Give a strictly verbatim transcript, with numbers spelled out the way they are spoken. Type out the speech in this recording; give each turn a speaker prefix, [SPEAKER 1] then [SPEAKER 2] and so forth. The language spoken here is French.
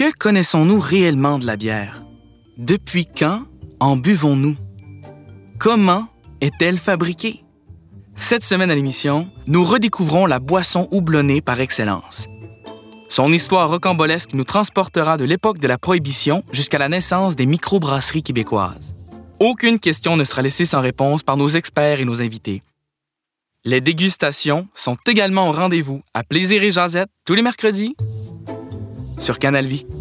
[SPEAKER 1] Que connaissons-nous réellement de la bière? Depuis quand en buvons-nous? Comment est-elle fabriquée? Cette semaine à l'émission, nous redécouvrons la boisson houblonnée par excellence. Son histoire rocambolesque nous transportera de l'époque de la Prohibition jusqu'à la naissance des microbrasseries québécoises. Aucune question ne sera laissée sans réponse par nos experts et nos invités. Les dégustations sont également au rendez-vous à Plaisir et Jazette tous les mercredis sur Canal Vie.